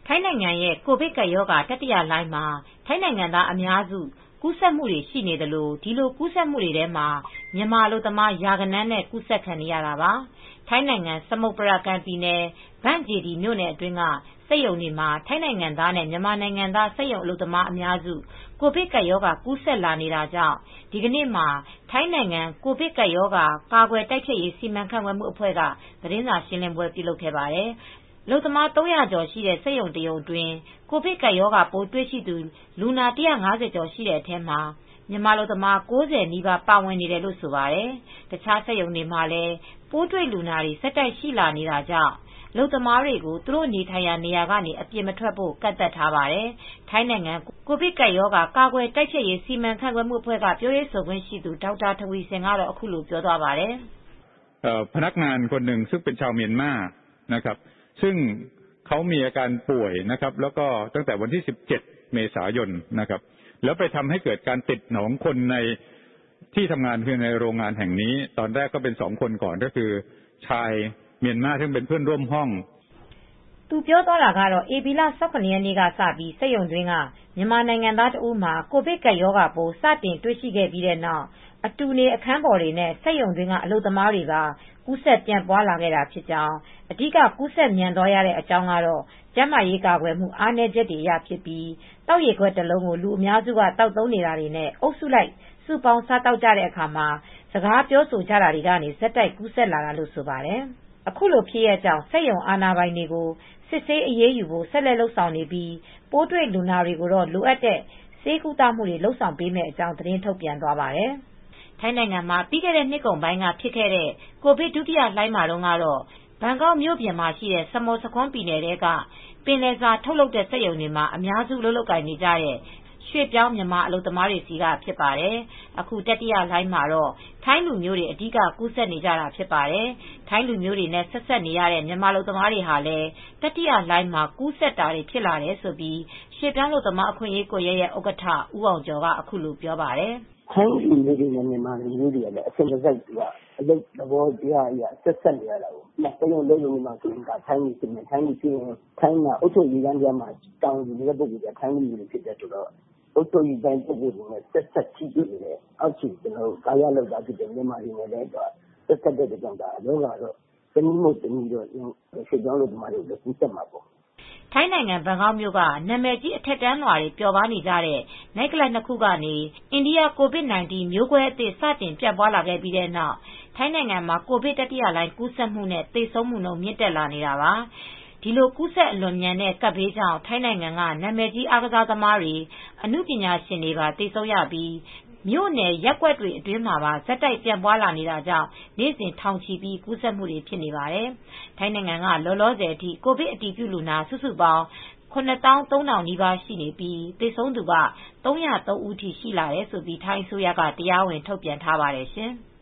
ထိုင်းနိုင်ငံရဲ့ကိုဗစ်ကပ်ရောဂါတတိယလှိုင်းမှာထိုင်းနိုင်ငံသားအများစုကူးစက်မှုတွေရှိနေသလိုဒီလိုကူးစက်မှုတွေထဲမှာမြန်မာအလုပ်သမားရာဂဏန်းနဲ့ကူးစက်ခံနေရတာပါ။ထိုင်းနိုင်ငံစမုတ်ပရာကန်ပြည်နယ်ဘန့်ဂျေဒီမြို့နယ်အတွင်းကစက်ရုံတွေမှာထိုင်းနိုင်ငံသားနဲ့မြန်မာနိုင်ငံသားစက်ရုံအလုပ်သမားအများစုကိုဗစ်ကပ်ရောဂါကူးစက်လာနေတာကြောင့်ဒီကနေ့မှာထိုင်းနိုင်ငံကိုဗစ်ကပ်ရောဂါကာကွယ်တိုက်ဖျက်ရေးစီမံခန့်ခွဲမှုအဖွဲ့ကသတင်းစာရှင်းလင်းပွဲပြုလုပ်ခဲ့ပါတယ်။အလုပ်သမား300ကျော်ရှိတဲ့စက်ရုံတရုံအတွင်းကိုဗစ်ကပ်ရောဂါပိုးတွေ့ရှိသူလူနာ150ကျော်ရှိတဲ့အထဲမှာမြန်မာအလုပ်သမား90နီးပါးပါဝင်နေတယ်လို့ဆိုပါတယ်။တခြားစက်ရုံတွေမှာလည်းပိုးတွေ့လူနာတွေဆက်တိုက်ရှိလာနေတာကြောင့်အလုပ်သမားတွေကိုသူတို့နေထိုင်ရာနေရာကနေအပြင်မထွက်ဖို့ကန့်သတ်ထားပါတယ်။ထိုင်းနိုင်ငံကိုဗစ်ကပ်ရောဂါကာကွယ်တိုက်ဖျက်ရေးစီမံခန့်ခွဲမှုအဖွဲ့ကပြောရေးဆိုခွင့်ရှိသူဒေါက်တာထဝီဆင်ကတော့အခုလိုပြောသွားပါတယ်။พนักงานคนหนึ่งซึ่งเป็นชาวเมียนมานะครับซึ่งเขามีอาการป่วยนะครับแล้วก็ตั้งแต่วันที่17เมษายนนะครับแล้วไปทำให้เกิดการติดของคนในที่ทำงานคือในโรงงานแห่งนี้ตอนแรกก็เป็น2คนก่อนก็คือชายเมียนมาซึ่งเป็นเพื่อนร่วมห้องသူပြောသွားတာကတော့ဧပြီလ18ရက်နေ့ကစပြီးစက်ရုံတွင်းကမြန်မာနိုင်ငံသားတဦးမှာကိုဗစ်ကပ်ရောဂါပိုးစတင်တွေ့ရှိခဲ့ပြီးတဲ့နောက်အတူနေအခန်းပေါ်တွေနဲ့စက်ရုံတွင်းကအလုပ်သမားတွေကကူးစက်ပြန့်ပွားလာခဲ့တာဖြစ်ကြောင်းအဓိကကူးစက်မြန်သွားရတဲ့အကြောင်းကတော့ကျန်းမာရေးကာကွယ်မှုအားနည်းချက်တွေအရဖြစ်ပြီးတောက်ရေခွက်တစ်လုံးကိုလူအများစုကတောက်သုံးနေတာတွေနဲ့အုပ်စုလိုက်စုပေါင်းစားတောက်ကြတဲ့အခါမှာစကားပြောဆိုကြတာတွေကနေဇက်တိုက်ကူးစက်လာတာလို့ဆိုပါတယ်။အခုလိုဖြစ်ရကြောင်းစက်ရုံအာဏာပိုင်တွေကိုစစ်ဆေးအရေးယူဖို့ဆက်လက်လုပ်ဆောင်နေပြီးပိုးတွေ့လူနာတွေကိုတော့လိုအပ်တဲ့ဆေးကုသမှုတွေလုပ်ဆောင်ပေးမယ့်အကြောင်းသတင်းထုတ်ပြန်သွားပါတယ်။ထိုင်းနိုင်ငံမှာပြီးခဲ့တဲ့နှစ်ကုန်ပိုင်းကဖြစ်ခဲ့တဲ့ကိုဗစ်ဒုတိယလှိုင်းမှာတုန်းကတော့ဘန်ကောက်မြို့ပြင်မှာရှိတဲ့စမုတ်စခွန်းပြည်နယ်ထဲကပင်လယ်စာထုတ်လုပ်တဲ့စက်ရုံတွေမှာအများစုလုပ်ကိုင်နေကြတဲ့ရွှေ့ပြောင်းမြန်မာအလုပ်သမားတွေစီကဖြစ်ပါတယ်။အခုတတိယလှိုင်းမှာတော့ထိုင်းလူမျိုးတွေအဓိကကူးစက်နေကြတာဖြစ်ပါတယ်။ထိုင်းလူမျိုးတွေနဲ့ဆက်ဆက်နေရတဲ့မြန်မာအလုပ်သမားတွေဟာလည်းတတိယလှိုင်းမှာကူးစက်တာတွေဖြစ်လာတယ်ဆိုပြီးရွှေ့ပြောင်းအလုပ်သမားအခွင့်အရေးကွန်ရက်ရဲ့ဥက္ကဋ္ဌဦးအောင်ကျော်ကအခုလိုပြောပါတယ်။ထိုင်းလူမျိုးတွေနဲ့မြန်မာလူမျိုးတွေကလည်းအစဉ်တစိုက်အလုပ်သဘောတရားအရဆက်ဆက်နေရတာကိုတရုံလုံးလုံးမှာဆိုရင်ထိုင်းလူစီထိုင်းမှာအုပ်ချုပ်ရေးကမ်းပြမှာတောင်းနေတဲ့ပုဂ္ဂိုလ်ကထိုင်းလူမျိုးတွေဖြစ်တဲ့ဆိုတော့အုပ်ချုပ်ရေးပိုင်းပုဂ္ဂိုလ်တွေနဲ့ဆက်ဆက်ထိတွေ့နေတယ်အောက်ခြေကျွန်တော်ကာယလောက်တာဖြစ်တဲ့မြန်မာတွေနဲ့လည်းဆက်ဆက်တဲ့ကြောင့်ဒါလုံးဝတော့တနည်းမဟုတ်တနည်းတော့ရွှေကြောင်းလို့ဒီမှာလည်းကူးစက်မှာပေါ့ထိုင်းနိုင်ငံဘန်ကောက်မြို့ကနာမည်ကြီးအထက်တန်းလွှာတွေပျော်ပါနေကြတဲ့နိုက်ကလပ်နှစ်ခုကနေအိန္ဒိယကိုဗစ် -19 မျိုးကွဲအသစ်စတင်ပြန့်ပွားလာခဲ့ပြီးတဲ့နောက်ထိုင်းနိုင်ငံမှာကိုဗစ်တတိယလှိုင်းကူးစက်မှုနဲ့သေဆုံးမှုနှုန်းမြင့်တက်လာနေတာပါဒီလိုကူးစက်အလွန်မြန်တဲ့ကပ်ဘေးကြောင့်ထိုင်းနိုင်ငံကနာမည်ကြီးအားကစားသမားတွေအမှုပညာရှင်တွေပါသေဆုံးရပြီးမြို့နယ်ရပ်ကွက်တွေအတွင်းမှာပါဇက်တိုက်ပြန့်ပွားလာနေတာကြောင့်နေ့စဉ်ထောင်ချီပြီးကူးစက်မှုတွေဖြစ်နေပါတယ်။ထိုင်းနိုင်ငံကလောလောဆယ်အထိကိုဗစ်အတည်ပြုလူနာစုစုပေါင်း93000နီးပါးရှိနေပြီးသေဆုံးသူက303ဦးထိရှိလာတယ်လို့ထိုင်းအစိုးရကတရားဝင်ထုတ်ပြန်ထားပါတယ်ရှင်။